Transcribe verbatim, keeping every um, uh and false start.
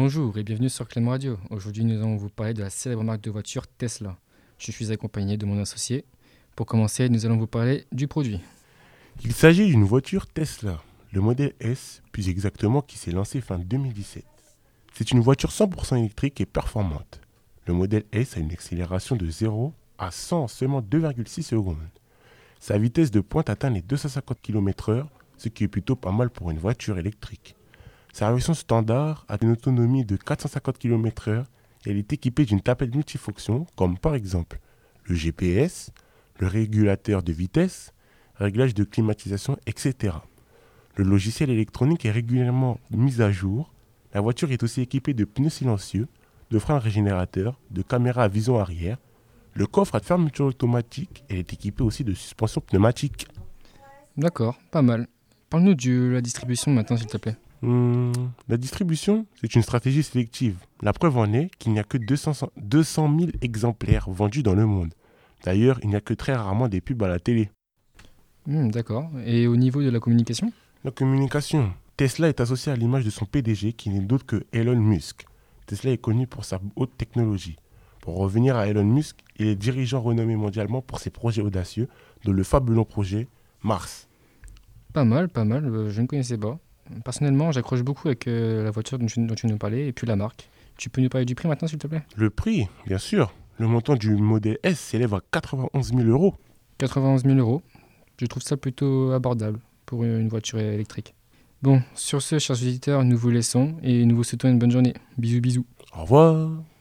Bonjour et bienvenue sur Clem Radio. Aujourd'hui, nous allons vous parler de la célèbre marque de voiture Tesla. Je suis accompagné de mon associé. Pour commencer, nous allons vous parler du produit. Il s'agit d'une voiture Tesla, le modèle S, plus exactement qui s'est lancé fin deux mille dix-sept. C'est une voiture cent pour cent électrique et performante. Le modèle S a une accélération de zéro à cent en seulement deux virgule six secondes. Sa vitesse de pointe atteint les deux cent cinquante kilomètres heure, ce qui est plutôt pas mal pour une voiture électrique. Sa version standard a une autonomie de quatre cent cinquante kilomètres heure et elle est équipée d'une tablette multifonction comme par exemple le G P S, le régulateur de vitesse, réglage de climatisation, et cetera. Le logiciel électronique est régulièrement mis à jour. La voiture est aussi équipée de pneus silencieux, de freins régénérateurs, de caméras à vision arrière. Le coffre a de fermeture automatique et est équipé aussi de suspension pneumatique. D'accord, pas mal. Parle-nous de la distribution maintenant, s'il te plaît. Hum, la distribution, c'est une stratégie sélective. La preuve en est qu'il n'y a que deux cent mille exemplaires vendus dans le monde. D'ailleurs, il n'y a que très rarement des pubs à la télé. Hmm, d'accord. Et au niveau de la communication? La communication. Tesla est associé à l'image de son P D G qui n'est d'autre que Elon Musk. Tesla est connu pour sa haute technologie. Pour revenir à Elon Musk, il est dirigeant renommé mondialement pour ses projets audacieux, dont le fabuleux projet Mars. Pas mal, pas mal. euh, je ne connaissais pas. Personnellement, j'accroche beaucoup avec euh, la voiture dont tu, dont tu nous parlais et puis la marque. Tu peux nous parler du prix maintenant, s'il te plaît? Le prix, bien sûr. Le montant du modèle S s'élève à quatre-vingt-onze mille euros. quatre-vingt-onze mille euros. Je trouve ça plutôt abordable pour une voiture électrique. Bon, sur ce, chers auditeurs, nous vous laissons et nous vous souhaitons une bonne journée. Bisous, bisous. Au revoir.